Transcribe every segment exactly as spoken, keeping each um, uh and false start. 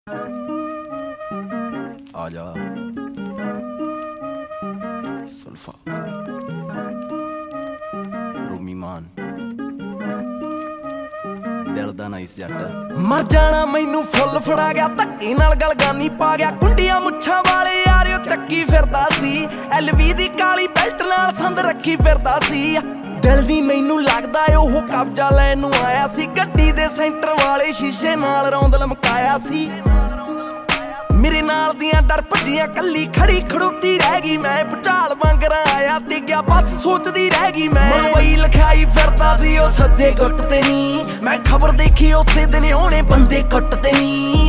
आजा सुल्फा रूमी मान दिल दा नाइस जट मर जाना मैनू फुल फड़ा गया धक्के नाल गलगानी पा गया कुंडियां मुच्छां वाले यार चक्की फिरदा सी एलवी दी काली बेल्ट नाल संद रखी फिरदा सी दिल दी मैनू लगदा ओह कब्जा लैन नूं आया सी गड्डी दे सेंटर वाले शीशे नाल रौंद लमकाया सी मेरे नाल दियां डर भज्जियां कल्ली खड़ी खड़ोती रह गई मैं भुचाल वांगर आया डिग्या बस सोचदी रह गई मैं वही लिखाई फिरदा सी ओ सज्जे गुट ते नी मैं खबर देखी उसे दिन ओने बंदे कुट ते नी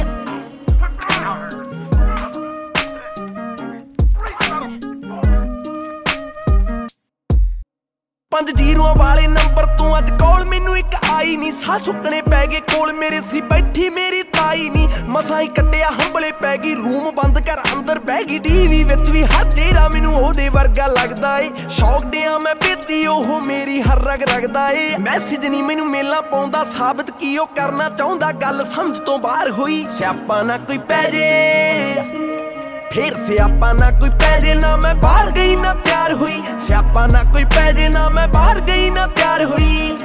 पंज जीरों वाले नंबर तो अज कॉल मैनू एक आई नी साह सुकने पै गए कोल मेरे सी बैठी मेरी ताई नी मसा ही कट्टिया हंबले पै गई रूम बंद कर अंदर बह गई टीवी विच भी हर चेहरा मैनू ओहदे वर्गा लगदा ए शौक दिया मैं बेती ओह मेरी हर रग रगदा ए मैसेज नी मैनू मेला पाउंदा साबित की ओ करना चाहुंदा गल समझ तो बाहर होई स्यापा ना कोई पै जे फिर स्यापा ना कोई पैजे ना मैं बाहर गई ना प्यार हुई स्यापा ना कोई पैजे ना मैं बाहर गई ना प्यार हुई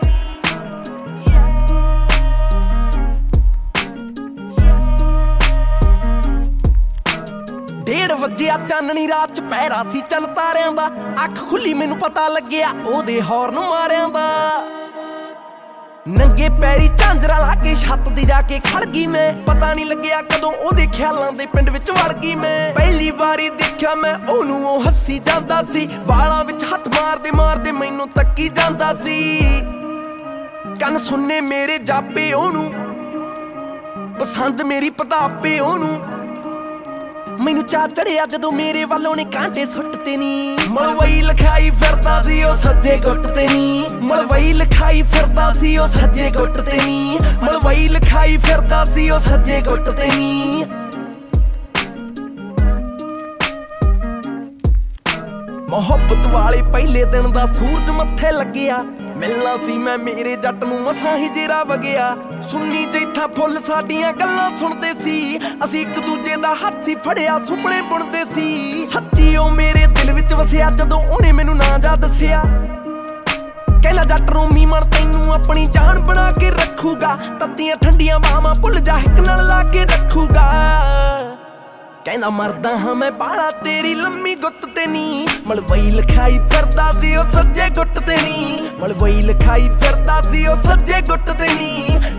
डेढ़ वजिया चाननी रात च पैरा सी चन तारियां दा अख खुली मैनू पता लग्या ओहदे हॉर्न मारियां दा नंगे पैरी झांजरा ला के छत दी जाके खड़ गई मैं पता नहीं लग्या कदों ओहदे ख्यालां दे पिंड विच वड़ गई मैं पहली वारी देखिया मैं ओनू ओ हस्सी जांदा सी वालां विच हत्थ मारदे मारदे मैनू तक्की जांदा सी कन सुनने मेरे जापे ओनू पसंद मेरी पतापे ओनू मैनू चा चढ़िया जदों मेरे वालों ने कांटे सुट्टते नी मलवई लिखाई फिरदा सी ओ सज्जे गुट ते नी मलवई लिखाई फिरदा सी ओ सज्जे गुट ते नी मलवई लिखाई फिरदा सी ओ सज्जे गुट ते नी मोहब्बत वाले पहले दिन दा सूरज मत्थे लग्या मिलना सी मैं मेरे जट नूं मसां ही जेरा वगिया सुन्नी जैथा फुੱਲ साडियां गल्लां सुणदे सी असीं एक दूजे दा हत्थ ही फड़िया सुपने बुणदे सी सच्ची ओ मेरे दिल विच वसिया जदों ओहने मैनू नां जा दस्सिया कहना जट रोमी मन तैनू अपनी जान बना के रखूगा तत्तियां ठंडियां बाहां भुल जा हिक नाल ला के रखूगा कहना मरदा हाँ मैं बाला तेरी लम्मी गुत्त ते नी मलवई लिखाई फिरदा सी ओ सज्जे गुट ते नी मलवई लिखाई फिरदा सी ओ सज्जे गुट ते नी